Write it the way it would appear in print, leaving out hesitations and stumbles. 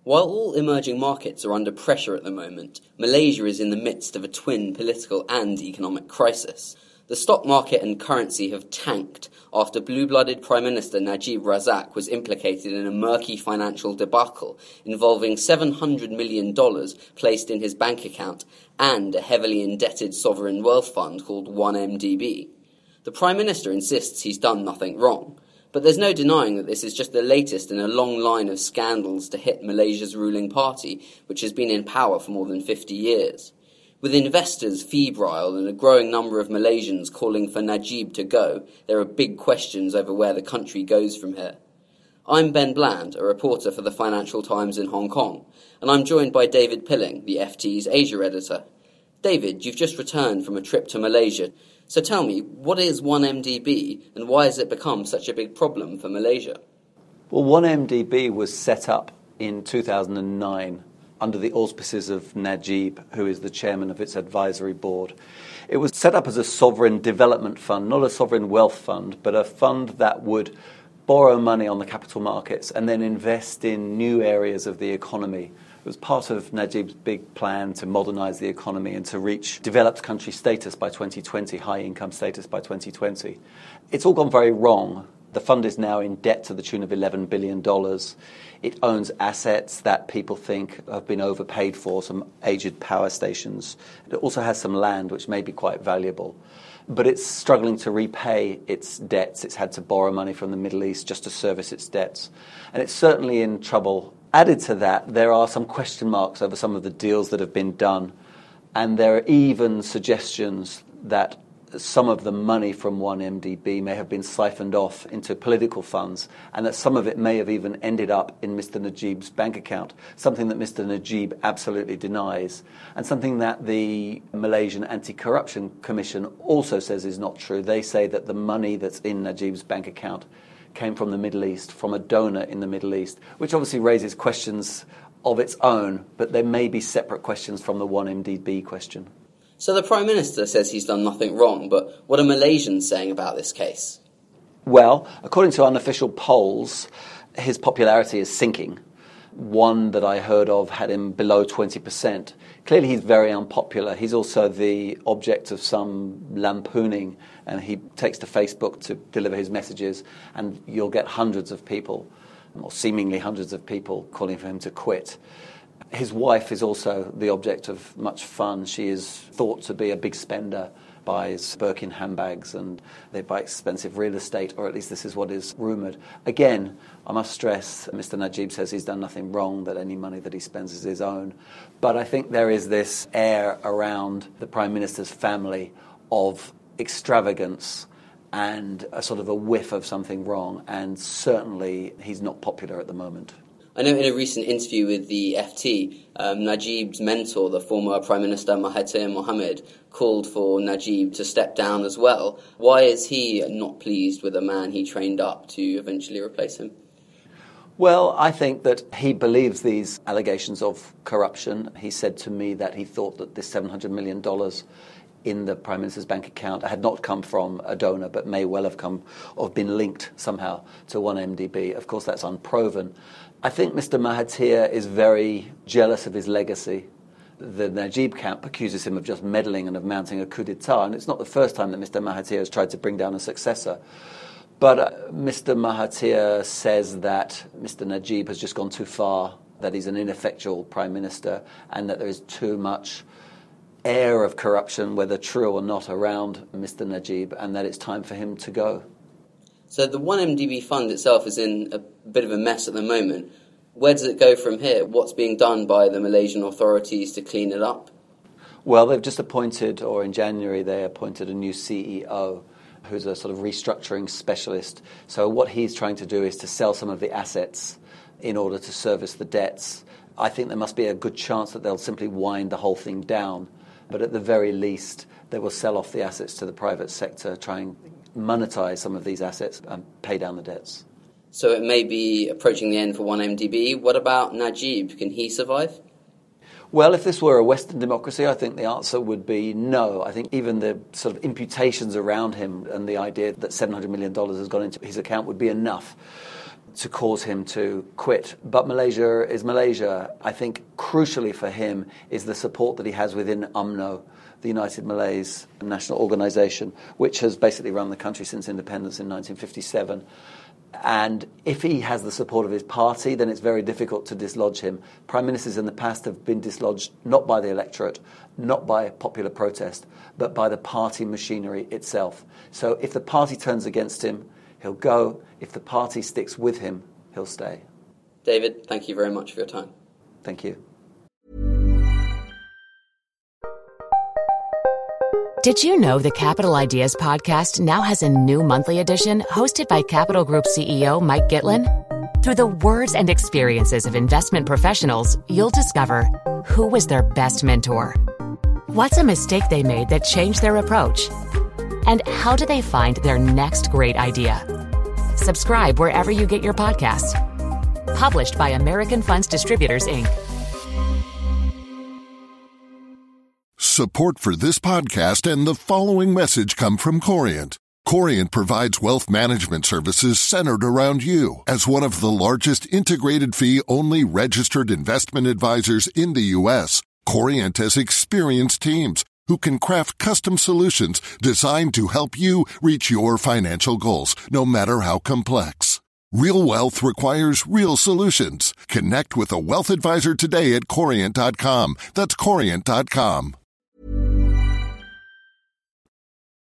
While all emerging markets are under pressure at the moment, Malaysia is in the midst of a twin political and economic crisis. The stock market and currency have tanked after blue-blooded Prime Minister Najib Razak was implicated in a murky financial debacle involving $700 million placed in his bank account and a heavily indebted sovereign wealth fund called 1MDB. The Prime Minister insists he's done nothing wrong. But there's no denying that this is just the latest in a long line of scandals to hit Malaysia's ruling party, which has been in power for more than 50 years. With investors febrile and a growing number of Malaysians calling for Najib to go, there are big questions over where the country goes from here. I'm Ben Bland, a reporter for the Financial Times in Hong Kong, and I'm joined by David Pilling, the FT's Asia editor. David, you've just returned from a trip to Malaysia. So tell me, what is 1MDB and why has it become such a big problem for Malaysia? Well, 1MDB was set up in 2009 under the auspices of Najib, who is the chairman of its advisory board. It was set up as a sovereign development fund, not a sovereign wealth fund, but a fund that would borrow money on the capital markets and then invest in new areas of the economy. It was part of Najib's big plan to modernise the economy and to reach developed country status by 2020, high income status by 2020. It's all gone very wrong. The fund is now in debt to the tune of $11 billion. It owns assets that people think have been overpaid for, some aged power stations. It also has some land which may be quite valuable. But it's struggling to repay its debts. It's had to borrow money from the Middle East just to service its debts. And it's certainly in trouble. Added to that, there are some question marks over some of the deals that have been done, and there are even suggestions that some of the money from 1MDB may have been siphoned off into political funds, and that some of it may have even ended up in Mr. Najib's bank account, something that Mr. Najib absolutely denies, and something that the Malaysian Anti-Corruption Commission also says is not true. They say that the money that's in Najib's bank account came from the Middle East, from a donor in the Middle East, which obviously raises questions of its own, but there may be separate questions from the 1MDB question. So the Prime Minister says he's done nothing wrong, but what are Malaysians saying about this case? Well, according to unofficial polls, his popularity is sinking. One that I heard of had him below 20%. Clearly he's very unpopular. He's also the object of some lampooning, and he takes to Facebook to deliver his messages, and you'll get hundreds of people, or seemingly hundreds of people, calling for him to quit. His wife is also the object of much fun. She is thought to be a big spender, buys Birkin handbags and they buy expensive real estate, or at least this is what is rumoured. Again, I must stress, Mr. Najib says he's done nothing wrong, that any money that he spends is his own. But I think there is this air around the Prime Minister's family of extravagance and a sort of a whiff of something wrong, and certainly he's not popular at the moment. I know in a recent interview with the FT, Najib's mentor, the former Prime Minister Mahathir Mohamad, called for Najib to step down as well. Why is he not pleased with a man he trained up to eventually replace him? Well, I think that he believes these allegations of corruption. He said to me that he thought that this $700 million in the Prime Minister's bank account had not come from a donor, but may well have come or been linked somehow to 1MDB. Of course, that's unproven. I think Mr. Mahathir is very jealous of his legacy. The Najib camp accuses him of just meddling and of mounting a coup d'etat, and it's not the first time that Mr. Mahathir has tried to bring down a successor. But Mr. Mahathir says that Mr. Najib has just gone too far, that he's an ineffectual Prime Minister, and that there is too much air of corruption, whether true or not, around Mr. Najib, and that it's time for him to go. So the 1MDB fund itself is in a bit of a mess at the moment. Where does it go from here? What's being done by the Malaysian authorities to clean it up? Well, they've just appointed, or in January they appointed a new CEO who's a sort of restructuring specialist. So what he's trying to do is to sell some of the assets in order to service the debts. I think there must be a good chance that they'll simply wind the whole thing down. But at the very least, they will sell off the assets to the private sector, try and monetize some of these assets and pay down the debts. So it may be approaching the end for 1MDB. What about Najib? Can he survive? Well, if this were a Western democracy, I think the answer would be no. I think even the sort of imputations around him and the idea that $700 million has gone into his account would be enough. to cause him to quit. But Malaysia is Malaysia. I think crucially for him is the support that he has within UMNO, the United Malays National Organisation, which has basically run the country since independence in 1957. And if he has the support of his party, then it's very difficult to dislodge him. Prime ministers in the past have been dislodged not by the electorate, not by popular protest, but by the party machinery itself. So if the party turns against him, he'll go. If the party sticks with him, he'll stay. David, thank you very much for your time. Thank you. Did you know the Capital Ideas podcast now has a new monthly edition hosted by Capital Group CEO Mike Gitlin? Through the words and experiences of investment professionals, you'll discover who was their best mentor, what's a mistake they made that changed their approach, and how do they find their next great idea. Subscribe wherever you get your podcasts. Published by American Funds Distributors, Inc. Support for this podcast and the following message come from Corient. Corient provides wealth management services centered around you. As one of the largest integrated fee-only registered investment advisors in the U.S., Corient has experienced teams who can craft custom solutions designed to help you reach your financial goals, no matter how complex. Real wealth requires real solutions. Connect with a wealth advisor today at Corient.com. That's Corient.com.